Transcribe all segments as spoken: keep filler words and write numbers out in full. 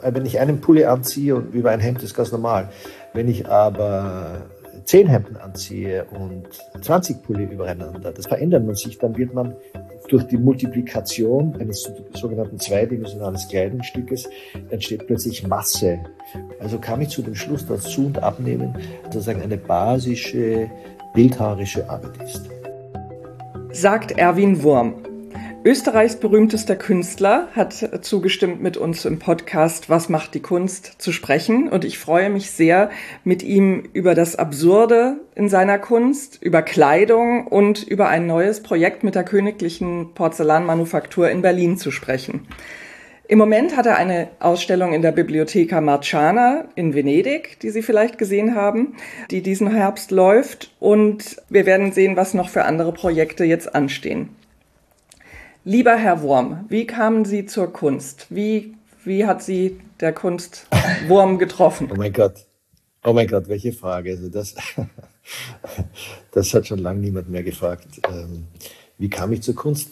Wenn ich einen Pulli anziehe und über ein Hemd ist ganz normal. Wenn ich aber zehn Hemden anziehe und zwanzig Pulli übereinander, das verändert man sich, dann wird man durch die Multiplikation eines sogenannten zweidimensionalen Kleidungsstückes entsteht plötzlich Masse. Also kam ich zu dem Schluss, dass Zu- und Abnehmen sozusagen eine basische, bildhauerische Arbeit ist. Sagt Erwin Wurm. Österreichs berühmtester Künstler hat zugestimmt, mit uns im Podcast Was macht die Kunst zu sprechen. Und ich freue mich sehr, mit ihm über das Absurde in seiner Kunst, über Kleidung und über ein neues Projekt mit der Königlichen Porzellanmanufaktur in Berlin zu sprechen. Im Moment hat er eine Ausstellung in der Bibliotheca Marciana in Venedig, die Sie vielleicht gesehen haben, die diesen Herbst läuft. Und wir werden sehen, was noch für andere Projekte jetzt anstehen. Lieber Herr Wurm, wie kamen Sie zur Kunst? Wie, wie hat Sie der Kunstwurm getroffen? Oh mein Gott, oh mein Gott, welche Frage. Also das, das hat schon lange niemand mehr gefragt. Ähm, wie kam ich zur Kunst?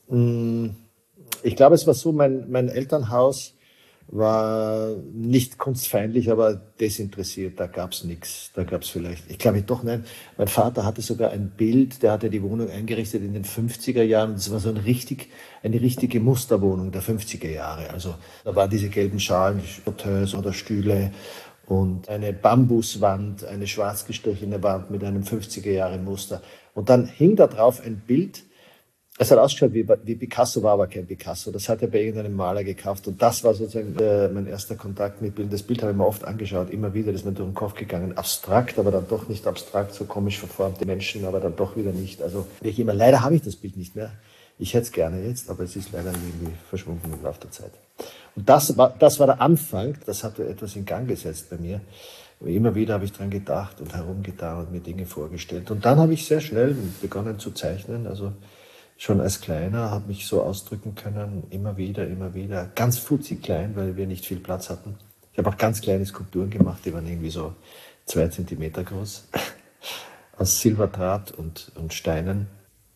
Ich glaube, es war so, mein, mein Elternhaus war nicht kunstfeindlich, aber desinteressiert. Da gab es nichts. Da gab es vielleicht, ich glaube doch, nein. Mein Vater hatte sogar ein Bild, der hatte die Wohnung eingerichtet in den fünfziger Jahren. Das war so ein richtig, eine richtige Musterwohnung der fünfziger Jahre. Also da waren diese gelben Schalen, Fauteuils oder Stühle und eine Bambuswand, eine schwarz gestrichene Wand mit einem fünfziger Jahre Muster. Und dann hing da drauf ein Bild. Es hat ausgeschaut wie, wie Picasso, war aber kein Picasso. Das hat er bei irgendeinem Maler gekauft. Und das war sozusagen äh, mein erster Kontakt mit Bildern. Das Bild habe ich mir oft angeschaut, immer wieder, das ist mir durch den Kopf gegangen. Abstrakt, aber dann doch nicht abstrakt, so komisch verformte Menschen, aber dann doch wieder nicht. Also ich immer, leider habe ich das Bild nicht mehr. Ich hätte es gerne jetzt, aber es ist leider irgendwie verschwunden im Laufe der Zeit. Und das war, das war der Anfang, das hatte etwas in Gang gesetzt bei mir. Immer wieder habe ich dran gedacht und herumgetan und mir Dinge vorgestellt. Und dann habe ich sehr schnell begonnen zu zeichnen, also schon als Kleiner, habe mich so ausdrücken können, immer wieder, immer wieder. Ganz futzig klein, weil wir nicht viel Platz hatten. Ich habe auch ganz kleine Skulpturen gemacht, die waren irgendwie so zwei Zentimeter groß, aus Silberdraht und, und Steinen.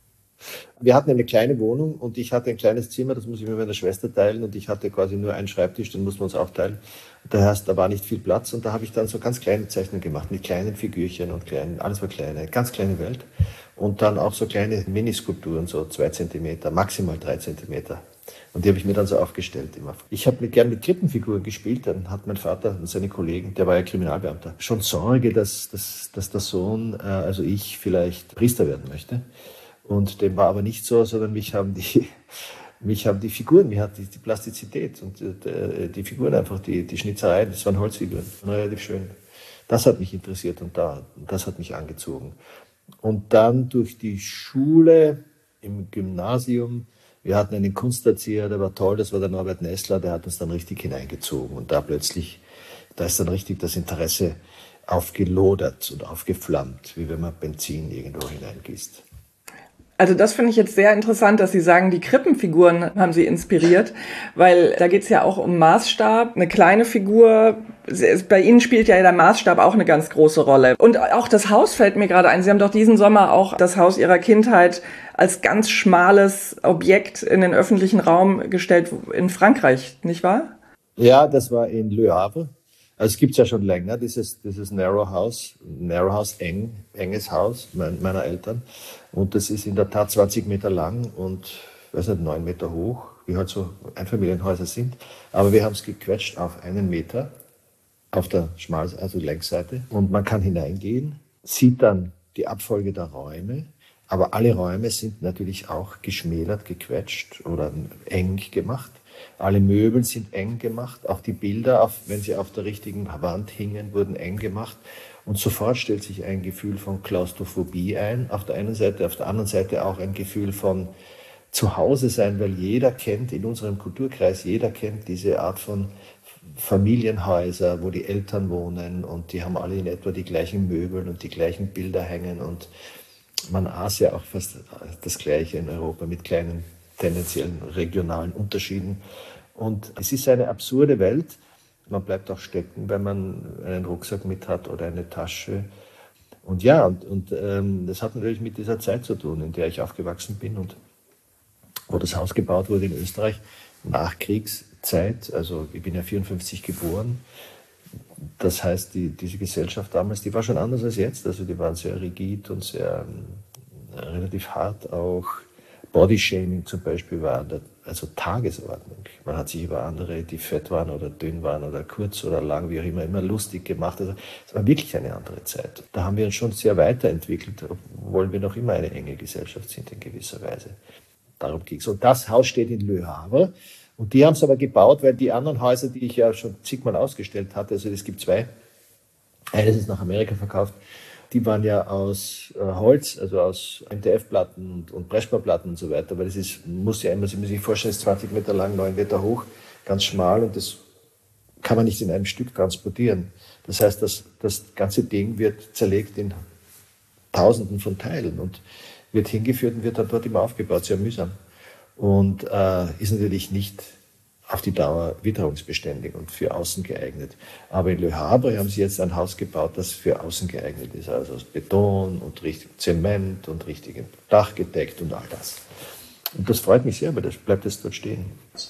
Wir hatten eine kleine Wohnung und ich hatte ein kleines Zimmer, das muss ich mit meiner Schwester teilen und ich hatte quasi nur einen Schreibtisch, den mussten wir uns aufteilen. Das heißt, da war nicht viel Platz und da habe ich dann so ganz kleine Zeichnungen gemacht mit kleinen Figürchen und kleinen, alles war kleine, ganz kleine Welt. Und dann auch so kleine Miniskulpturen, so zwei Zentimeter, maximal drei Zentimeter. Und die habe ich mir dann so aufgestellt immer. Ich habe gern mit Krippenfiguren gespielt, dann hat mein Vater und seine Kollegen, der war ja Kriminalbeamter, schon Sorge, dass, dass, dass der Sohn, äh, also ich, vielleicht Priester werden möchte. Und dem war aber nicht so, sondern mich haben die, mich haben die Figuren, mich hat die, die Plastizität und die, die Figuren einfach, die, die Schnitzereien, das waren Holzfiguren, relativ schön. Das hat mich interessiert und da, das hat mich angezogen. Und dann durch die Schule im Gymnasium, wir hatten einen Kunsterzieher, der war toll, das war der Norbert Nessler, der hat uns dann richtig hineingezogen. Und da plötzlich, da ist dann richtig das Interesse aufgelodert und aufgeflammt, wie wenn man Benzin irgendwo hineingießt. Also das finde ich jetzt sehr interessant, dass Sie sagen, die Krippenfiguren haben Sie inspiriert, weil da geht es ja auch um Maßstab. Eine kleine Figur, bei Ihnen spielt ja der Maßstab auch eine ganz große Rolle. Und auch das Haus fällt mir gerade ein. Sie haben doch diesen Sommer auch das Haus Ihrer Kindheit als ganz schmales Objekt in den öffentlichen Raum gestellt in Frankreich, nicht wahr? Ja, das war in Le Havre. Also es gibt es ja schon länger, dieses, dieses Narrow House, Narrow House, eng, enges Haus meiner Eltern. Und das ist in der Tat zwanzig Meter lang und, ich weiß nicht, neun Meter hoch, wie halt so Einfamilienhäuser sind. Aber wir haben es gequetscht auf einen Meter auf der Schmal-, also Längsseite. Und man kann hineingehen, sieht dann die Abfolge der Räume. Aber alle Räume sind natürlich auch geschmälert, gequetscht oder eng gemacht. Alle Möbel sind eng gemacht, auch die Bilder, auf, wenn sie auf der richtigen Wand hingen, wurden eng gemacht. Und sofort stellt sich ein Gefühl von Klaustrophobie ein, auf der einen Seite, auf der anderen Seite auch ein Gefühl von Zuhause sein, weil jeder kennt, in unserem Kulturkreis, jeder kennt diese Art von Familienhäuser, wo die Eltern wohnen und die haben alle in etwa die gleichen Möbel und die gleichen Bilder hängen und man aß ja auch fast das Gleiche in Europa mit kleinen tendenziellen regionalen Unterschieden. Und es ist eine absurde Welt. Man bleibt auch stecken, wenn man einen Rucksack mit hat oder eine Tasche. Und ja, und, und ähm, das hat natürlich mit dieser Zeit zu tun, in der ich aufgewachsen bin und wo das Haus gebaut wurde in Österreich, nachkriegs, Zeit. Also ich bin ja vierundfünfzig geboren. Das heißt, die, diese Gesellschaft damals, die war schon anders als jetzt. Also die waren sehr rigid und sehr äh, relativ hart auch. Bodyshaming zum Beispiel war der, also Tagesordnung. Man hat sich über andere, die fett waren oder dünn waren oder kurz oder lang, wie auch immer, immer lustig gemacht. Also es war wirklich eine andere Zeit. Da haben wir uns schon sehr weiterentwickelt, obwohl wir noch immer eine enge Gesellschaft sind in gewisser Weise. Darum ging es. Und das Haus steht in Le Havre. Und die haben es aber gebaut, weil die anderen Häuser, die ich ja schon zigmal ausgestellt hatte, also es gibt zwei, eines ist nach Amerika verkauft, die waren ja aus äh, Holz, also aus M D F-Platten und, und Pressspanplatten und so weiter, weil das ist, muss ja immer, Sie müssen sich vorstellen, ist zwanzig Meter lang, neun Meter hoch, ganz schmal und das kann man nicht in einem Stück transportieren. Das heißt, das, das ganze Ding wird zerlegt in Tausenden von Teilen und wird hingeführt und wird dann dort immer aufgebaut, sehr mühsam. Und äh, ist natürlich nicht auf die Dauer witterungsbeständig und für außen geeignet. Aber in Le Havre haben sie jetzt ein Haus gebaut, das für außen geeignet ist. Also aus Beton und richtig Zement und richtigem Dach gedeckt und all das. Und das freut mich sehr, weil das bleibt jetzt dort stehen.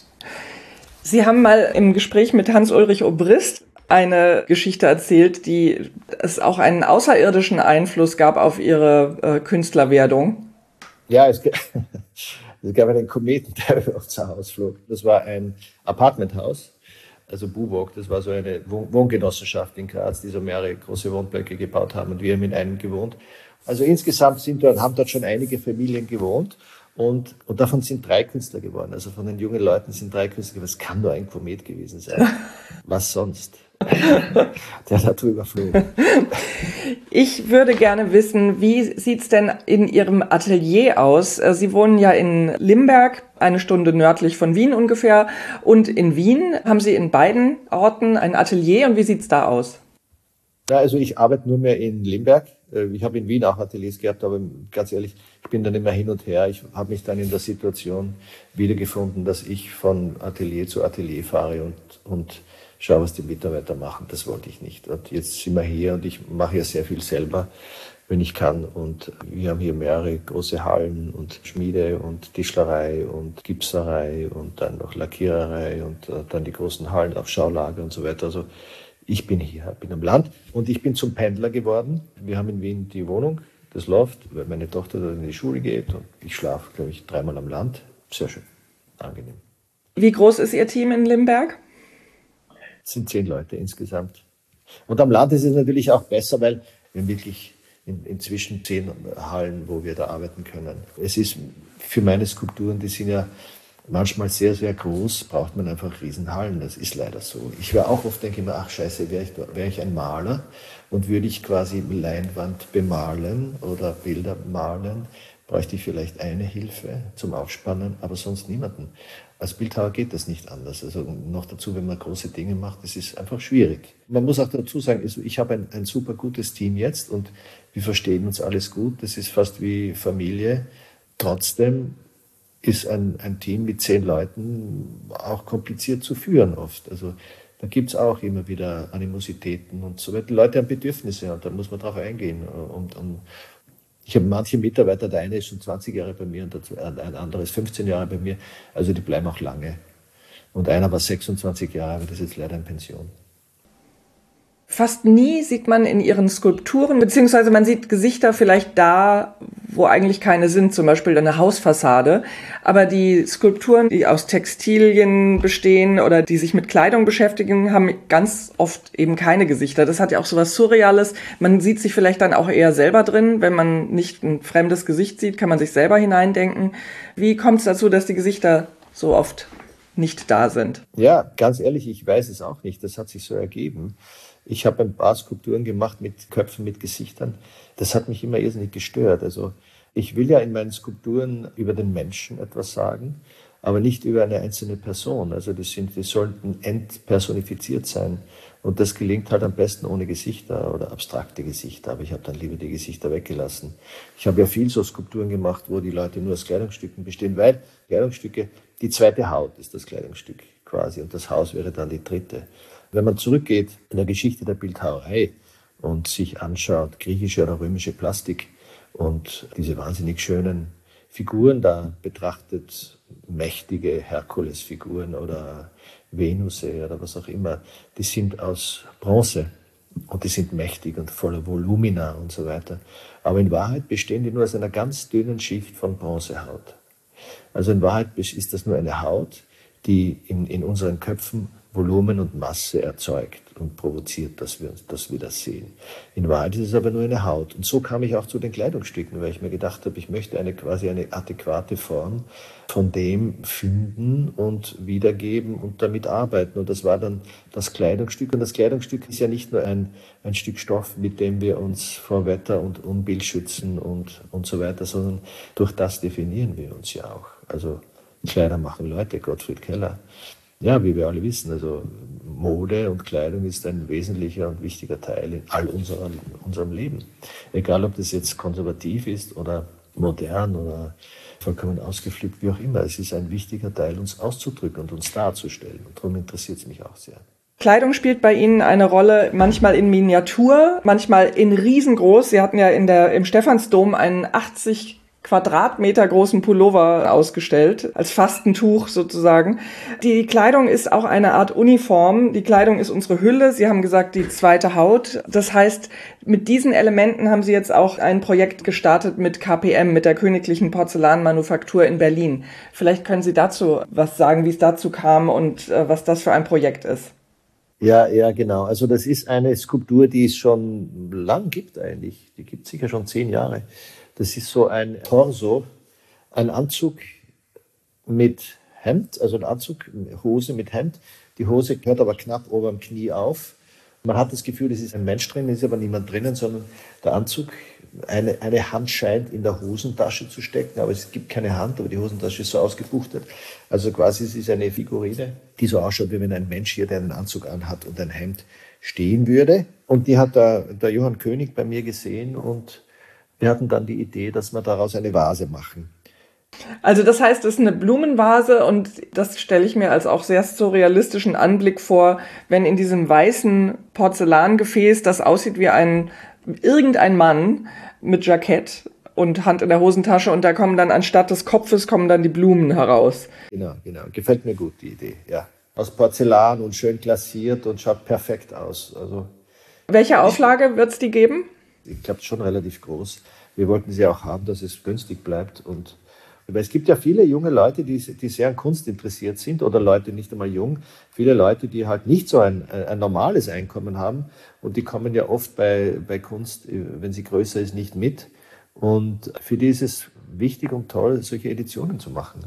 Sie haben mal im Gespräch mit Hans-Ulrich Obrist eine Geschichte erzählt, die es auch einen außerirdischen Einfluss gab auf Ihre äh, Künstlerwerdung. Ja, es gibt... Es gab einen Kometen, der über unser Haus flog. Das war ein Apartmenthaus, also Buwog. Das war so eine Wohngenossenschaft in Graz, die so mehrere große Wohnblöcke gebaut haben. Und wir haben in einem gewohnt. Also insgesamt sind dort, haben dort schon einige Familien gewohnt. Und, und davon sind drei Künstler geworden. Also von den jungen Leuten sind drei Künstler geworden. Das kann nur ein Komet gewesen sein. Was sonst? Der da drüber flog. Ich würde gerne wissen, wie sieht's denn in Ihrem Atelier aus? Sie wohnen ja in Limberg, eine Stunde nördlich von Wien ungefähr. Und in Wien haben Sie in beiden Orten ein Atelier. Und wie sieht's da aus? Ja, also ich arbeite nur mehr in Limberg. Ich habe in Wien auch Ateliers gehabt, aber ganz ehrlich, ich bin dann immer hin und her. Ich habe mich dann in der Situation wiedergefunden, dass ich von Atelier zu Atelier fahre und, und schaue, was die Mitarbeiter machen. Das wollte ich nicht. Und jetzt sind wir hier und ich mache ja sehr viel selber, wenn ich kann. Und wir haben hier mehrere große Hallen und Schmiede und Tischlerei und Gipserei und dann noch Lackiererei und dann die großen Hallen, auch Schaulager und so weiter. Also ich bin hier, bin am Land und ich bin zum Pendler geworden. Wir haben in Wien die Wohnung, das Loft, weil meine Tochter da in die Schule geht und ich schlafe, glaube ich, dreimal am Land. Sehr schön, angenehm. Wie groß ist Ihr Team in Limberg? Es sind zehn Leute insgesamt. Und am Land ist es natürlich auch besser, weil wir wirklich in, inzwischen zehn Hallen, wo wir da arbeiten können. Es ist für meine Skulpturen, die sind ja manchmal sehr, sehr groß, braucht man einfach Riesenhallen. Das ist leider so. Ich wäre auch oft, denke ich mir, ach scheiße, wäre ich, wär ich ein Maler und würde ich quasi Leinwand bemalen oder Bilder malen, bräuchte ich vielleicht eine Hilfe zum Aufspannen, aber sonst niemanden. Als Bildhauer geht das nicht anders. Also noch dazu, wenn man große Dinge macht, das ist einfach schwierig. Man muss auch dazu sagen, also ich habe ein, ein super gutes Team jetzt und wir verstehen uns alles gut. Das ist fast wie Familie. Trotzdem ist ein, ein Team mit zehn Leuten auch kompliziert zu führen oft. Also da gibt es auch immer wieder Animositäten und so weiter. Die Leute haben Bedürfnisse und da muss man drauf eingehen. Und, und ich habe manche Mitarbeiter, der eine ist schon zwanzig Jahre bei mir und ein anderer ist fünfzehn Jahre bei mir. Also die bleiben auch lange. Und einer war sechsundzwanzig Jahre, aber das ist jetzt leider in Pension. Fast nie sieht man in Ihren Skulpturen, beziehungsweise man sieht Gesichter vielleicht da, wo eigentlich keine sind, zum Beispiel eine Hausfassade. Aber die Skulpturen, die aus Textilien bestehen oder die sich mit Kleidung beschäftigen, haben ganz oft eben keine Gesichter. Das hat ja auch so was Surreales. Man sieht sich vielleicht dann auch eher selber drin. Wenn man nicht ein fremdes Gesicht sieht, kann man sich selber hineindenken. Wie kommt es dazu, dass die Gesichter so oft nicht da sind? Ja, ganz ehrlich, ich weiß es auch nicht. Das hat sich so ergeben. Ich habe ein paar Skulpturen gemacht mit Köpfen, mit Gesichtern. Das hat mich immer irrsinnig gestört. Also ich will ja in meinen Skulpturen über den Menschen etwas sagen, aber nicht über eine einzelne Person. Also die, sind, die sollten entpersonifiziert sein. Und das gelingt halt am besten ohne Gesichter oder abstrakte Gesichter. Aber ich habe dann lieber die Gesichter weggelassen. Ich habe ja viel so Skulpturen gemacht, wo die Leute nur aus Kleidungsstücken bestehen, weil Kleidungsstücke, die zweite Haut ist das Kleidungsstück quasi und das Haus wäre dann die dritte. Wenn man zurückgeht in der Geschichte der Bildhauerei und sich anschaut, griechische oder römische Plastik und diese wahnsinnig schönen Figuren da betrachtet, mächtige Herkulesfiguren oder Venusse oder was auch immer, die sind aus Bronze und die sind mächtig und voller Volumina und so weiter. Aber in Wahrheit bestehen die nur aus einer ganz dünnen Schicht von Bronzehaut. Also in Wahrheit ist das nur eine Haut, die in, in unseren Köpfen Volumen und Masse erzeugt und provoziert, dass wir, dass wir das sehen. In Wahrheit ist es aber nur eine Haut. Und so kam ich auch zu den Kleidungsstücken, weil ich mir gedacht habe, ich möchte eine quasi eine adäquate Form von dem finden und wiedergeben und damit arbeiten. Und das war dann das Kleidungsstück. Und das Kleidungsstück ist ja nicht nur ein, ein Stück Stoff, mit dem wir uns vor Wetter und Unbill schützen und, und so weiter, sondern durch das definieren wir uns ja auch. Also Kleider machen Leute, Gottfried Keller. Ja, wie wir alle wissen, also Mode und Kleidung ist ein wesentlicher und wichtiger Teil in all unserer, unserem Leben. Egal, ob das jetzt konservativ ist oder modern oder vollkommen ausgeflippt, wie auch immer. Es ist ein wichtiger Teil, uns auszudrücken und uns darzustellen. Und darum interessiert es mich auch sehr. Kleidung spielt bei Ihnen eine Rolle, manchmal in Miniatur, manchmal in riesengroß. Sie hatten ja in der, im Stephansdom einen achtzig Quadratmeter großen Pullover ausgestellt, als Fastentuch sozusagen. Die Kleidung ist auch eine Art Uniform. Die Kleidung ist unsere Hülle. Sie haben gesagt, die zweite Haut. Das heißt, mit diesen Elementen haben Sie jetzt auch ein Projekt gestartet mit K P M, mit der Königlichen Porzellanmanufaktur in Berlin. Vielleicht können Sie dazu was sagen, wie es dazu kam und äh, was das für ein Projekt ist. Ja, ja, genau. Also das ist eine Skulptur, die es schon lang gibt eigentlich. Die gibt es sicher schon zehn Jahre. Das ist so ein Torso, ein Anzug mit Hemd, also ein Anzug, Hose mit Hemd. Die Hose hört aber knapp ober dem Knie auf. Man hat das Gefühl, es ist ein Mensch drin, ist aber niemand drinnen, sondern der Anzug, eine, eine Hand scheint in der Hosentasche zu stecken, aber es gibt keine Hand, aber die Hosentasche ist so ausgebuchtet. Also quasi es ist eine Figurine, die so ausschaut, wie wenn ein Mensch hier, der einen Anzug anhat und ein Hemd stehen würde. Und die hat der, der Johann König bei mir gesehen und wir hatten dann die Idee, dass wir daraus eine Vase machen. Also das heißt, es ist eine Blumenvase und das stelle ich mir als auch sehr surrealistischen Anblick vor, wenn in diesem weißen Porzellangefäß, das aussieht wie ein irgendein Mann mit Jackett und Hand in der Hosentasche und da kommen dann anstatt des Kopfes kommen dann die Blumen heraus. Genau, genau. Gefällt mir gut, die Idee, ja. Aus Porzellan und schön glasiert und schaut perfekt aus. Also, welche Auflage wird es die geben? Ich glaube, schon relativ groß. Wir wollten sie auch haben, dass es günstig bleibt. Und weil es gibt ja viele junge Leute, die, die sehr an Kunst interessiert sind oder Leute nicht einmal jung, viele Leute, die halt nicht so ein, ein normales Einkommen haben und die kommen ja oft bei, bei Kunst, wenn sie größer ist, nicht mit. Und für die ist es wichtig und toll, solche Editionen zu machen,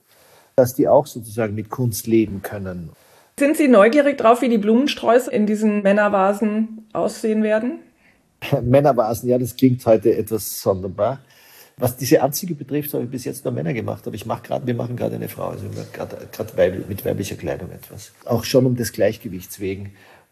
dass die auch sozusagen mit Kunst leben können. Sind Sie neugierig drauf, wie die Blumensträuße in diesen Männervasen aussehen werden? Männervasen, ja, das klingt heute etwas sonderbar. Was diese Anzüge betrifft, habe ich bis jetzt nur Männer gemacht, aber ich mache gerade, wir machen gerade eine Frau, also gerade weib, mit weiblicher Kleidung etwas. Auch schon um des Gleichgewichts wegen.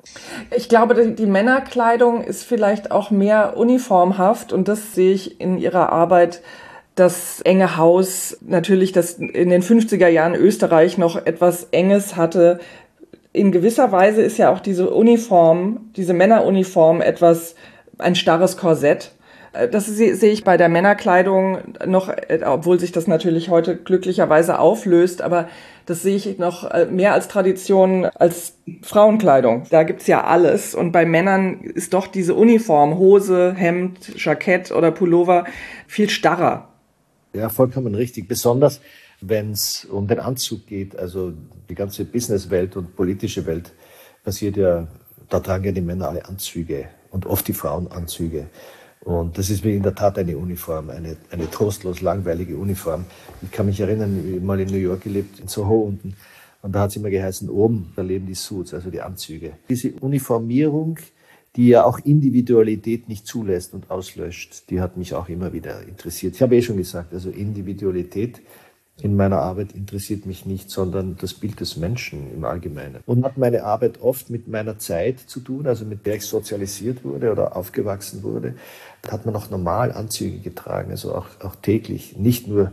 Ich glaube, die, die Männerkleidung ist vielleicht auch mehr uniformhaft und das sehe ich in Ihrer Arbeit. Das enge Haus, natürlich, das in den fünfziger Jahren Österreich noch etwas Enges hatte. In gewisser Weise ist ja auch diese Uniform, diese Männeruniform etwas ein starres Korsett. Das sehe ich bei der Männerkleidung noch, obwohl sich das natürlich heute glücklicherweise auflöst, aber das sehe ich noch mehr als Tradition als Frauenkleidung. Da gibt's ja alles und bei Männern ist doch diese Uniform, Hose, Hemd, Jackett oder Pullover viel starrer. Ja, vollkommen richtig. Besonders wenn es um den Anzug geht, also die ganze Businesswelt und politische Welt passiert ja, da tragen ja die Männer alle Anzüge und oft die Frauen Anzüge. Und das ist mir in der Tat eine Uniform, eine, eine trostlos langweilige Uniform. Ich kann mich erinnern, ich habe mal in New York gelebt, in Soho unten. Und da hat es immer geheißen, oben, da leben die Suits, also die Anzüge. Diese Uniformierung, die ja auch Individualität nicht zulässt und auslöscht, die hat mich auch immer wieder interessiert. Ich habe eh schon gesagt, also Individualität in meiner Arbeit interessiert mich nicht, sondern das Bild des Menschen im Allgemeinen. Und hat meine Arbeit oft mit meiner Zeit zu tun, also mit der ich sozialisiert wurde oder aufgewachsen wurde. Da hat man auch normal Anzüge getragen, also auch, auch täglich, nicht nur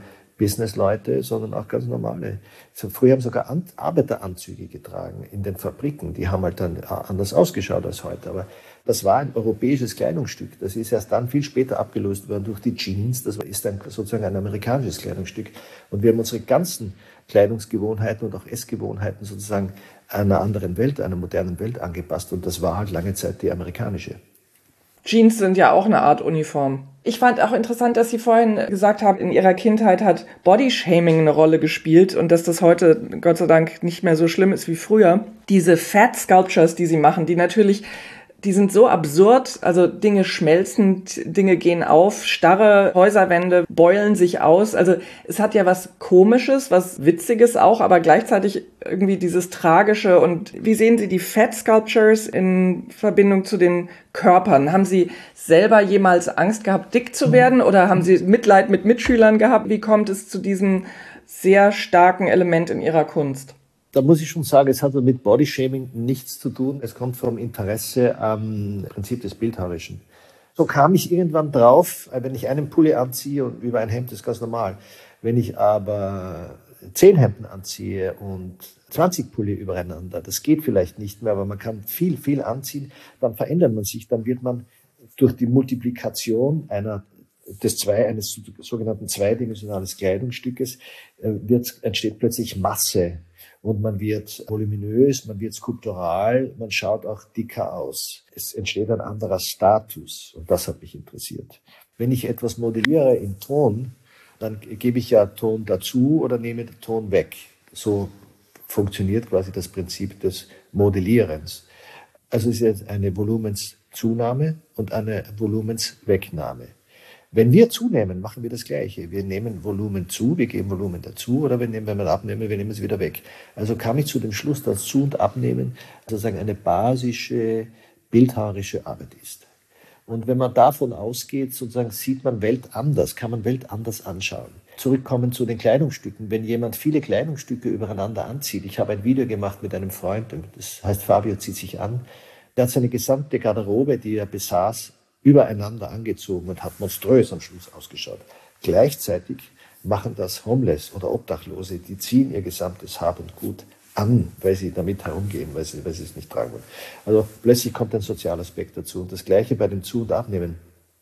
Businessleute, sondern auch ganz normale. So, früher haben sogar An- Arbeiteranzüge getragen in den Fabriken. Die haben halt dann anders ausgeschaut als heute. Aber das war ein europäisches Kleidungsstück. Das ist erst dann viel später abgelöst worden durch die Jeans. Das ist dann sozusagen ein amerikanisches Kleidungsstück. Und wir haben unsere ganzen Kleidungsgewohnheiten und auch Essgewohnheiten sozusagen einer anderen Welt, einer modernen Welt angepasst. Und das war halt lange Zeit die amerikanische. Jeans sind ja auch eine Art Uniform. Ich fand auch interessant, dass Sie vorhin gesagt haben, in Ihrer Kindheit hat Bodyshaming eine Rolle gespielt und dass das heute Gott sei Dank nicht mehr so schlimm ist wie früher. Diese Fat Sculptures, die Sie machen, die natürlich, die sind so absurd, also Dinge schmelzen, Dinge gehen auf, starre Häuserwände beulen sich aus. Also es hat ja was Komisches, was Witziges auch, aber gleichzeitig irgendwie dieses Tragische. Und wie sehen Sie die Fat Sculptures in Verbindung zu den Körpern? Haben Sie selber jemals Angst gehabt, dick zu werden oder haben Sie Mitleid mit Mitschülern gehabt? Wie kommt es zu diesem sehr starken Element in Ihrer Kunst? Da muss ich schon sagen, es hat mit Bodyshaming nichts zu tun. Es kommt vom Interesse am Prinzip des Bildhauerischen. So kam ich irgendwann drauf, wenn ich einen Pulli anziehe und über ein Hemd ist ganz normal. Wenn ich aber zehn Hemden anziehe und zwanzig Pulli übereinander, das geht vielleicht nicht mehr, aber man kann viel, viel anziehen, dann verändert man sich, dann wird man durch die Multiplikation einer des zwei, eines sogenannten zweidimensionalen Kleidungsstückes äh, wird, entsteht plötzlich Masse. Und man wird voluminös, man wird skulptural, man schaut auch dicker aus. Es entsteht ein anderer Status und das hat mich interessiert. Wenn ich etwas modelliere in Ton, dann gebe ich ja Ton dazu oder nehme den Ton weg. So funktioniert quasi das Prinzip des Modellierens. Also es ist jetzt eine Volumenszunahme und eine Volumenswegnahme. Wenn wir zunehmen, machen wir das Gleiche. Wir nehmen Volumen zu, wir geben Volumen dazu, oder wir nehmen, wenn wir abnehmen, wir nehmen es wieder weg. Also kam ich zu dem Schluss, dass Zu- und Abnehmen sozusagen eine basische, bildhauerische Arbeit ist. Und wenn man davon ausgeht, sozusagen sieht man Welt anders, kann man Welt anders anschauen. Zurückkommen zu den Kleidungsstücken. Wenn jemand viele Kleidungsstücke übereinander anzieht, ich habe ein Video gemacht mit einem Freund, das heißt Fabio zieht sich an, der hat seine gesamte Garderobe, die er besaß, übereinander angezogen und hat monströs am Schluss ausgeschaut. Gleichzeitig machen das Homeless oder Obdachlose, die ziehen ihr gesamtes Hab und Gut an, weil sie damit herumgehen, weil sie, weil sie es nicht tragen wollen. Also plötzlich kommt ein Sozialaspekt dazu. Und das Gleiche bei dem Zu- und Abnehmen.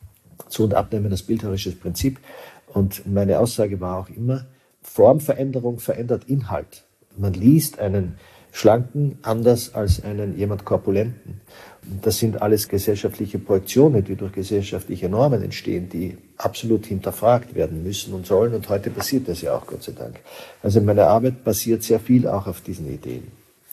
Zu- und Abnehmen, das bildhauerische Prinzip. Und meine Aussage war auch immer, Formveränderung verändert Inhalt. Man liest einen Schlanken anders als einen jemand Korpulenten. Das sind alles gesellschaftliche Projektionen, die durch gesellschaftliche Normen entstehen, die absolut hinterfragt werden müssen und sollen. Und heute passiert das ja auch, Gott sei Dank. Also meine Arbeit basiert sehr viel auch auf diesen Ideen.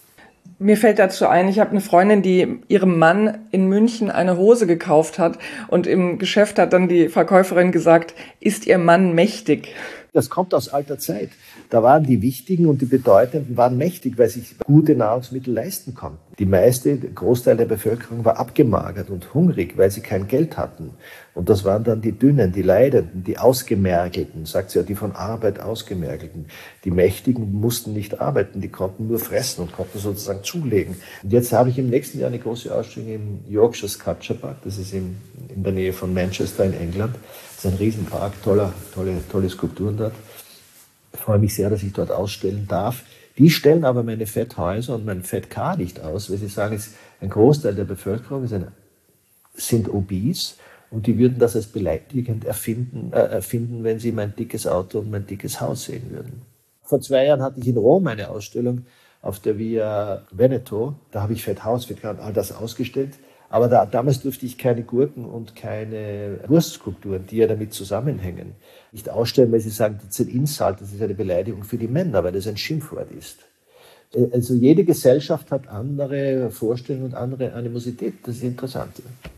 Mir fällt dazu ein, ich habe eine Freundin, die ihrem Mann in München eine Hose gekauft hat und im Geschäft hat dann die Verkäuferin gesagt, ist Ihr Mann mächtig? Das kommt aus alter Zeit. Da waren die Wichtigen und die Bedeutenden waren mächtig, weil sich gute Nahrungsmittel leisten konnten. Die meiste, der Großteil der Bevölkerung war abgemagert und hungrig, weil sie kein Geld hatten. Und das waren dann die Dünnen, die Leidenden, die Ausgemergelten, sagt sie ja, die von Arbeit Ausgemergelten. Die Mächtigen mussten nicht arbeiten, die konnten nur fressen und konnten sozusagen zulegen. Und jetzt habe ich im nächsten Jahr eine große Ausstellung im Yorkshire Sculpture Park, das ist in, in der Nähe von Manchester in England. Das ist ein Riesenpark, toller, tolle, tolle Skulpturen dort. Ich freue mich sehr, dass ich dort ausstellen darf. Die stellen aber meine Fetthäuser und mein Fett K nicht aus, weil sie sagen, es, ein Großteil der Bevölkerung ist ein, sind obese und die würden das als beleidigend erfinden, äh, erfinden, wenn sie mein dickes Auto und mein dickes Haus sehen würden. Vor zwei Jahren hatte ich in Rom eine Ausstellung auf der Via Veneto. Da habe ich Fetthaus, Fett K und all das ausgestellt. Aber da, damals durfte ich keine Gurken und keine Wurstskulpturen, die ja damit zusammenhängen, nicht ausstellen, weil sie sagen, das ist ein Insult, das ist eine Beleidigung für die Männer, weil das ein Schimpfwort ist. Also jede Gesellschaft hat andere Vorstellungen und andere Animosität. Das ist interessant.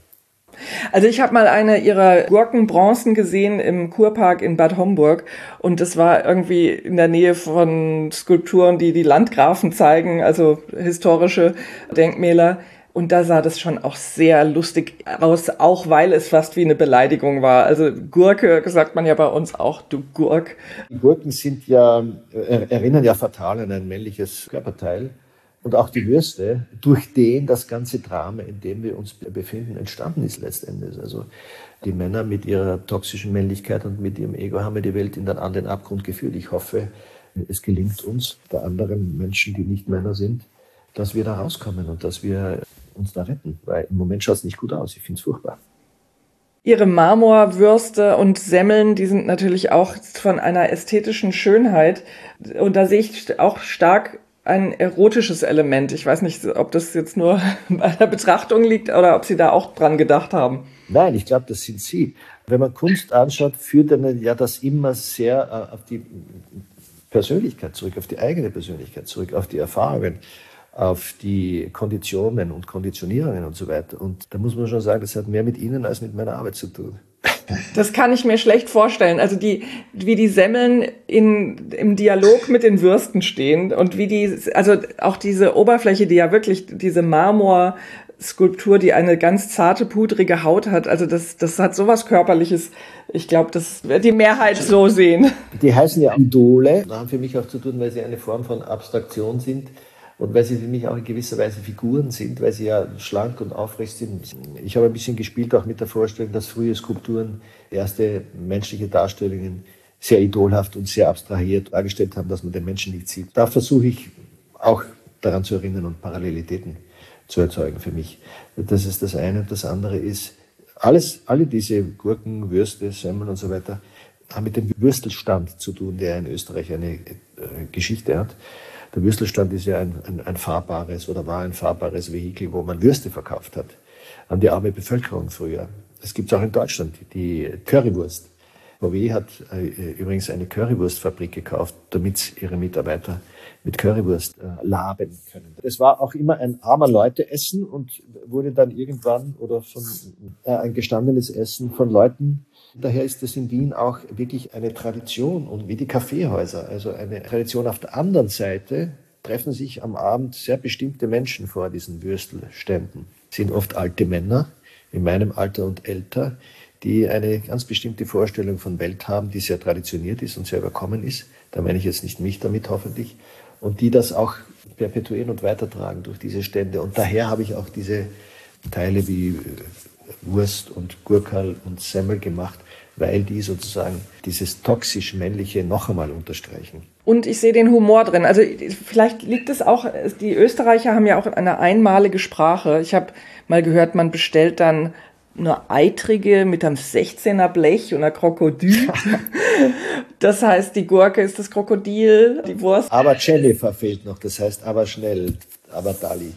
Also ich habe mal eine ihrer Gurkenbronzen gesehen im Kurpark in Bad Homburg und das war irgendwie in der Nähe von Skulpturen, die die Landgrafen zeigen, also historische Denkmäler. Und da sah das schon auch sehr lustig aus, auch weil es fast wie eine Beleidigung war. Also Gurke, sagt man ja bei uns auch, du Gurk. Die Gurken sind ja, erinnern ja fatal an ein männliches Körperteil. und auch die Würste, durch den das ganze Drama, in dem wir uns befinden, entstanden ist letztendlich. Also die Männer mit ihrer toxischen Männlichkeit und mit ihrem Ego haben die Welt in den, an den Abgrund geführt. Ich hoffe, es gelingt uns, der anderen Menschen, die nicht Männer sind, dass wir da rauskommen und dass wir uns da retten. Weil im Moment schaut es nicht gut aus. Ich finde es furchtbar. Ihre Marmorwürste und Semmeln, die sind natürlich auch von einer ästhetischen Schönheit. Und da sehe ich auch stark ein erotisches Element. Ich weiß nicht, ob das jetzt nur bei der Betrachtung liegt oder ob Sie da auch dran gedacht haben. Nein, ich glaube, das sind Sie. Wenn man Kunst anschaut, führt dann ja das immer sehr auf die Persönlichkeit zurück, auf die eigene Persönlichkeit zurück, auf die Erfahrungen, auf die Konditionen und Konditionierungen und so weiter. Und da muss man schon sagen, das hat mehr mit Ihnen als mit meiner Arbeit zu tun. Das kann ich mir schlecht vorstellen. Also die, wie die Semmeln in, im Dialog mit den Würsten stehen und wie die, also auch diese Oberfläche, die ja wirklich diese Marmorskulptur, die eine ganz zarte, pudrige Haut hat. Also das, das hat sowas Körperliches. Ich glaube, das wird die Mehrheit so sehen. Die heißen ja Idole. Das haben für mich auch zu tun, weil sie eine Form von Abstraktion sind. Und weil sie für mich auch in gewisser Weise Figuren sind, weil sie ja schlank und aufrecht sind. Ich habe ein bisschen gespielt auch mit der Vorstellung, dass frühe Skulpturen erste menschliche Darstellungen sehr idolhaft und sehr abstrahiert dargestellt haben, dass man den Menschen nicht sieht. Da versuche ich auch daran zu erinnern und Parallelitäten zu erzeugen für mich. Das ist das eine. Und das andere ist, alles, alle diese Gurken, Würste, Semmeln und so weiter haben mit dem Würstelstand zu tun, der in Österreich eine äh, Geschichte hat. Der Würstelstand ist ja ein, ein, ein fahrbares oder war ein fahrbares Vehikel, wo man Würste verkauft hat an die arme Bevölkerung früher. Es gibt es auch in Deutschland, die Currywurst. V W hat äh, übrigens eine Currywurstfabrik gekauft, damit ihre Mitarbeiter mit Currywurst äh, laben können. Das war auch immer ein armer Leute-Essen und wurde dann irgendwann oder von äh, ein gestandenes Essen von Leuten. Daher ist es in Wien auch wirklich eine Tradition und wie die Kaffeehäuser, also eine Tradition. Auf der anderen Seite treffen sich am Abend sehr bestimmte Menschen vor diesen Würstelständen. Es sind oft alte Männer, in meinem Alter und älter, die eine ganz bestimmte Vorstellung von Welt haben, die sehr traditioniert ist und sehr überkommen ist. Da meine ich jetzt nicht mich damit hoffentlich. Und die das auch perpetuieren und weitertragen durch diese Stände. Und daher habe ich auch diese Teile wie Wurst und Gurkerl und Semmel gemacht, weil die sozusagen dieses toxisch Männliche noch einmal unterstreichen. Und ich sehe den Humor drin. Also vielleicht liegt es auch, die Österreicher haben ja auch eine einmalige Sprache. Ich habe mal gehört, man bestellt dann eine eitrige mit einem sechzehner Blech und einer Krokodil. Das heißt, die Gurke ist das Krokodil, die Wurst. Aber Jennifer fehlt noch, das heißt aber schnell, aber Dali.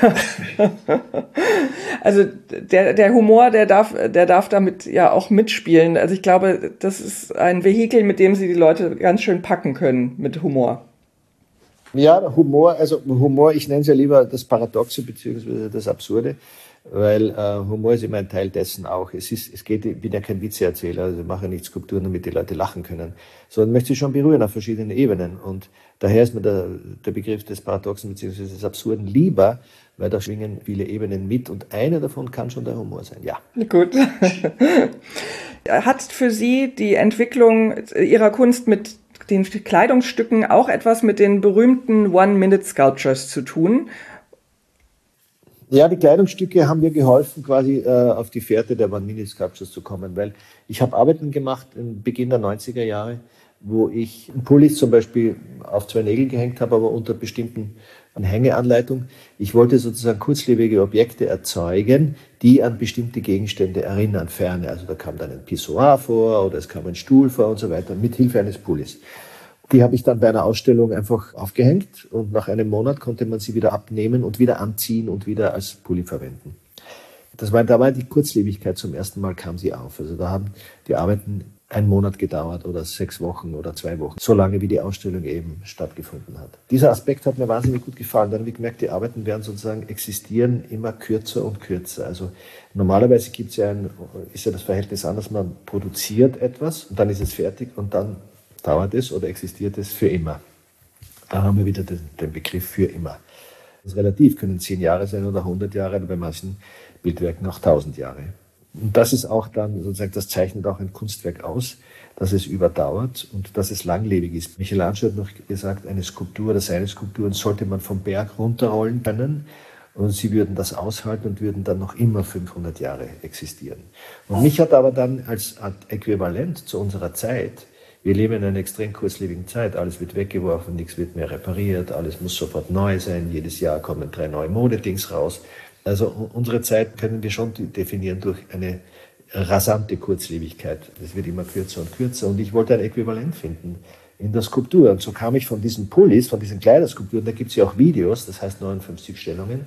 Also der, der Humor, der darf, der darf damit ja auch mitspielen. Also ich glaube, das ist ein Vehikel, mit dem Sie die Leute ganz schön packen können, mit Humor. Ja, Humor, also Humor, ich nenne es ja lieber das Paradoxe bzw. das Absurde, weil äh, Humor ist immer ein Teil dessen auch. Es ist, es geht, ich bin ja kein Witzeerzähler, also ich mache nicht Skulpturen, damit die Leute lachen können, sondern möchte sie schon berühren auf verschiedenen Ebenen. Und daher ist mir der, der Begriff des Paradoxen bzw. des Absurden lieber, weil da schwingen viele Ebenen mit und eine davon kann schon der Humor sein, ja. Gut. Hat für Sie die Entwicklung Ihrer Kunst mit den Kleidungsstücken auch etwas mit den berühmten One-Minute-Sculptures zu tun? Ja, die Kleidungsstücke haben mir geholfen, quasi äh, auf die Fährte der One-Minute-Sculptures zu kommen, weil ich habe Arbeiten gemacht im Beginn der neunziger Jahre, wo ich Pullis zum Beispiel auf zwei Nägel gehängt habe, aber unter bestimmten Hängeanleitung. Ich wollte sozusagen kurzlebige Objekte erzeugen, die an bestimmte Gegenstände erinnern, ferne. Also da kam dann ein Pissoir vor oder es kam ein Stuhl vor und so weiter, mit Hilfe eines Pullis. Die habe ich dann bei einer Ausstellung einfach aufgehängt und nach einem Monat konnte man sie wieder abnehmen und wieder anziehen und wieder als Pulli verwenden. Das war, da war die Kurzlebigkeit zum ersten Mal, kam sie auf. Also da haben die Arbeiten einen Monat gedauert oder sechs Wochen oder zwei Wochen, so lange wie die Ausstellung eben stattgefunden hat. Dieser Aspekt hat mir wahnsinnig gut gefallen. Dann habe ich gemerkt, die Arbeiten werden sozusagen existieren immer kürzer und kürzer. Also normalerweise gibt's ja ein, ist ja das Verhältnis anders, man produziert etwas und dann ist es fertig und dann dauert es oder existiert es für immer. Da haben wir wieder den, den Begriff für immer. Das ist relativ, können zehn Jahre sein oder hundert Jahre, oder bei manchen Bildwerken auch tausend Jahre. Und das ist auch dann sozusagen, das zeichnet auch ein Kunstwerk aus, dass es überdauert und dass es langlebig ist. Michelangelo hat noch gesagt, eine Skulptur oder seine Skulpturen sollte man vom Berg runterrollen können und sie würden das aushalten und würden dann noch immer fünfhundert Jahre existieren. Und mich hat aber dann als Äquivalent zu unserer Zeit, wir leben in einer extrem kurzlebigen Zeit, alles wird weggeworfen, nichts wird mehr repariert, alles muss sofort neu sein, jedes Jahr kommen drei neue Modedings raus. Also unsere Zeit können wir schon definieren durch eine rasante Kurzlebigkeit. Das wird immer kürzer und kürzer und ich wollte ein Äquivalent finden in der Skulptur. Und so kam ich von diesen Pullis, von diesen Kleiderskulpturen, da gibt es ja auch Videos, das heißt neunundfünfzig Stellungen,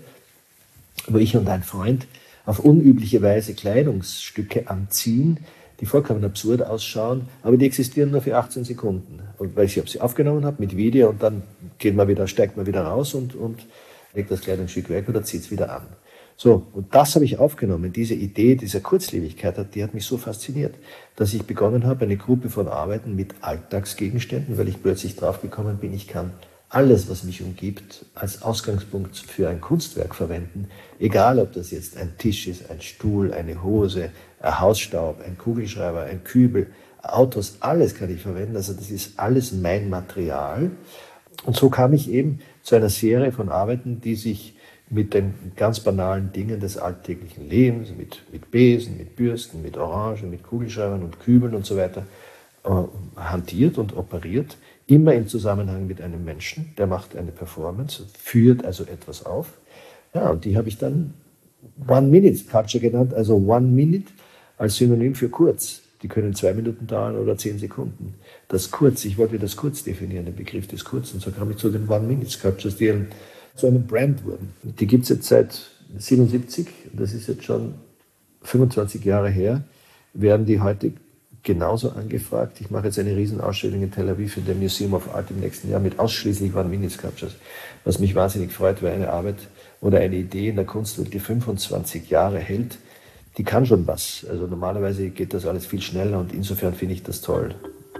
wo ich und ein Freund auf unübliche Weise Kleidungsstücke anziehen, die vollkommen absurd ausschauen, aber die existieren nur für achtzehn Sekunden. Und weil ich sie aufgenommen habe mit Video und dann geht man wieder, steigt man wieder raus und, und legt das Kleidungsstück weg oder zieht es wieder an. So, und das habe ich aufgenommen. Diese Idee dieser Kurzlebigkeit, die hat mich so fasziniert, dass ich begonnen habe, eine Gruppe von Arbeiten mit Alltagsgegenständen, weil ich plötzlich draufgekommen bin, ich kann alles, was mich umgibt, als Ausgangspunkt für ein Kunstwerk verwenden. Egal, ob das jetzt ein Tisch ist, ein Stuhl, eine Hose, ein Hausstaub, ein Kugelschreiber, ein Kübel, Autos, alles kann ich verwenden. Also das ist alles mein Material. Und so kam ich eben zu einer Serie von Arbeiten, die sich mit den ganz banalen Dingen des alltäglichen Lebens, mit, mit Besen, mit Bürsten, mit Orangen, mit Kugelschreibern und Kübeln und so weiter äh, hantiert und operiert. Immer im Zusammenhang mit einem Menschen, der macht eine Performance, führt also etwas auf. Ja, und die habe ich dann One-Minute-Culture genannt, also One Minute als Synonym für kurz. Die können zwei Minuten dauern oder zehn Sekunden. Das kurz, ich wollte das kurz definieren, den Begriff des Kurzen. So kam ich zu den One-Minute-Sculptures, die zu einem Brand wurden. Die gibt es jetzt seit siebenundsiebzig, das ist jetzt schon fünfundzwanzig Jahre her, werden die heute genauso angefragt. Ich mache jetzt eine Riesenausstellung in Tel Aviv in dem Museum of Art im nächsten Jahr mit ausschließlich One-Minute-Sculptures, was mich wahnsinnig freut, weil eine Arbeit oder eine Idee in der Kunstwelt, die fünfundzwanzig Jahre hält, die kann schon was. Also normalerweise geht das alles viel schneller und insofern finde ich das toll.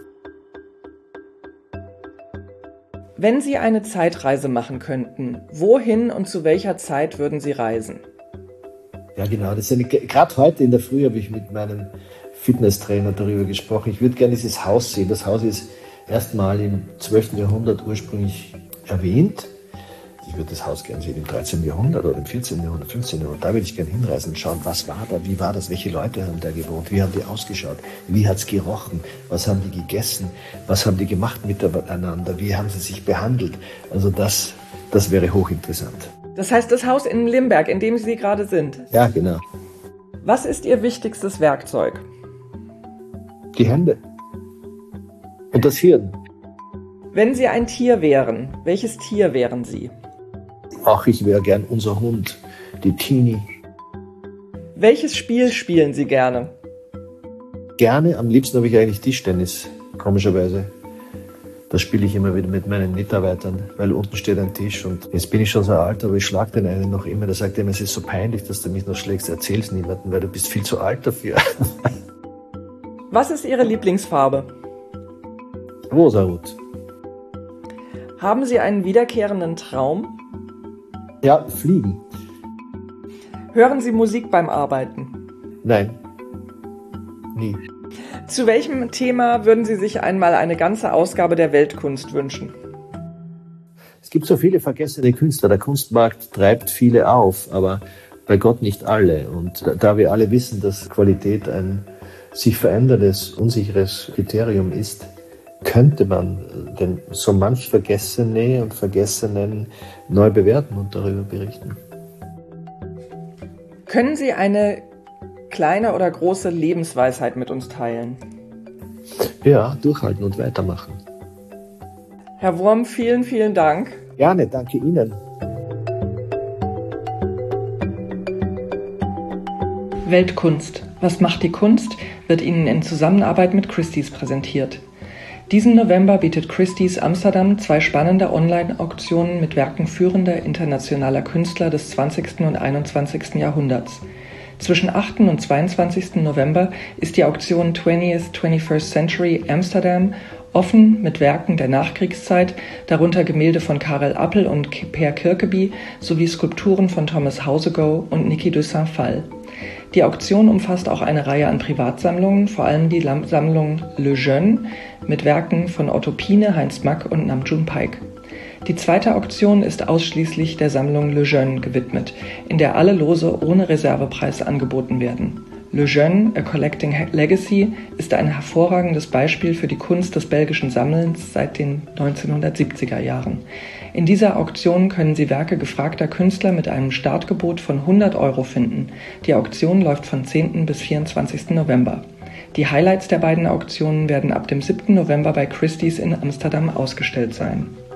Wenn Sie eine Zeitreise machen könnten, wohin und zu welcher Zeit würden Sie reisen? Ja, genau. Das ist eine, gerade heute in der Früh habe ich mit meinem Fitnesstrainer darüber gesprochen. Ich würde gerne dieses Haus sehen. Das Haus ist erstmal im zwölften Jahrhundert ursprünglich erwähnt. Ich würde das Haus gerne sehen im dreizehnten Jahrhundert oder im vierzehnten Jahrhundert, fünfzehnten Jahrhundert. Da würde ich gerne hinreisen und schauen, was war da, wie war das, welche Leute haben da gewohnt, wie haben die ausgeschaut, wie hat es gerochen, was haben die gegessen, was haben die gemacht miteinander, wie haben sie sich behandelt. Also das, das wäre hochinteressant. Das heißt, das Haus in Limberg, in dem Sie gerade sind? Ja, genau. Was ist Ihr wichtigstes Werkzeug? Die Hände. Und das Hirn. Wenn Sie ein Tier wären, welches Tier wären Sie? Ach, ich wäre gern unser Hund, die Tini. Welches Spiel spielen Sie gerne? Gerne, am liebsten habe ich eigentlich Tischtennis, komischerweise. Das spiele ich immer wieder mit meinen Mitarbeitern, weil unten steht ein Tisch und jetzt bin ich schon so alt, aber ich schlage den einen noch immer. Der sagt immer, es ist so peinlich, dass du mich noch schlägst, erzähl's niemandem, weil du bist viel zu alt dafür. Was ist Ihre Lieblingsfarbe? Rosarot. Haben Sie einen wiederkehrenden Traum? Ja, fliegen. Hören Sie Musik beim Arbeiten? Nein, nie. Zu welchem Thema würden Sie sich einmal eine ganze Ausgabe der Weltkunst wünschen? Es gibt so viele vergessene Künstler. Der Kunstmarkt treibt viele auf, aber bei Gott nicht alle. Und da wir alle wissen, dass Qualität ein sich veränderndes, unsicheres Kriterium ist, könnte man den so manch Vergessene und Vergessenen neu bewerten und darüber berichten. Können Sie eine kleine oder große Lebensweisheit mit uns teilen? Ja, durchhalten und weitermachen. Herr Wurm, vielen, vielen Dank. Gerne, danke Ihnen. Weltkunst. Was macht die Kunst? Wird Ihnen in Zusammenarbeit mit Christie's präsentiert. Diesen November bietet Christie's Amsterdam zwei spannende Online-Auktionen mit Werken führender internationaler Künstler des zwanzigsten und einundzwanzigsten Jahrhunderts. Zwischen achten und zweiundzwanzigsten November ist die Auktion twentieth twenty-first Century Amsterdam offen mit Werken der Nachkriegszeit, darunter Gemälde von Karel Appel und Per Kirkeby sowie Skulpturen von Thomas Hausegow und Niki de Saint-Phal. Die Auktion umfasst auch eine Reihe an Privatsammlungen, vor allem die Sammlung Le Jeune mit Werken von Otto Piene, Heinz Mack und Nam June Paik. Die zweite Auktion ist ausschließlich der Sammlung Le Jeune gewidmet, in der alle Lose ohne Reservepreis angeboten werden. Le Jeune, A Collecting Legacy, ist ein hervorragendes Beispiel für die Kunst des belgischen Sammelns seit den neunzehnhundertsiebziger Jahren. In dieser Auktion können Sie Werke gefragter Künstler mit einem Startgebot von hundert Euro finden. Die Auktion läuft von zehnten bis vierundzwanzigsten November. Die Highlights der beiden Auktionen werden ab dem siebten November bei Christie's in Amsterdam ausgestellt sein.